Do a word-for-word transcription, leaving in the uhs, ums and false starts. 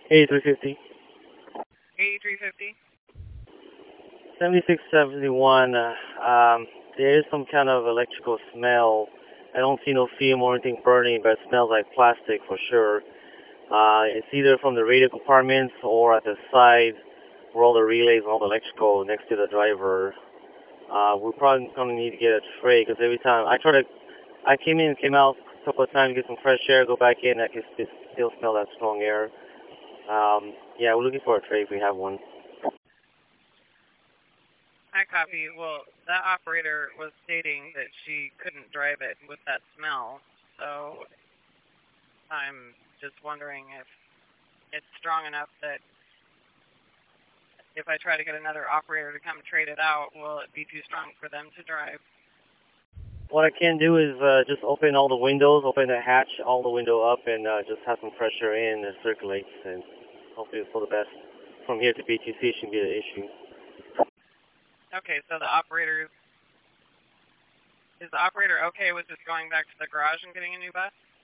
eighty-three fifty. eighty-three fifty? seventy-six seventy-one, uh, um, there is some kind of electrical smell. I don't see no fume or anything burning, but it smells like plastic for sure. Uh, it's either from the radio compartments or at the side where all the relays and all the electrical next to the driver. Uh, we're probably going to need to get a tray because every time I try to, I came in, came out a couple of times to get some fresh air, go back in, I can still smell that strong air. Um, yeah, we're looking for a tray if we have one. I copy. Well, that operator was stating that she couldn't drive it with that smell, so I'm just wondering if it's strong enough that if I try to get another operator to come trade it out, will it be too strong for them to drive? What I can do is uh, just open all the windows, open the hatch, all the window up, and uh, just have some fresh air in and circulate, and hopefully it's for the best. From here to B T C shouldn't be an issue. Okay, so the operator, is the operator okay with just going back to the garage and getting a new bus?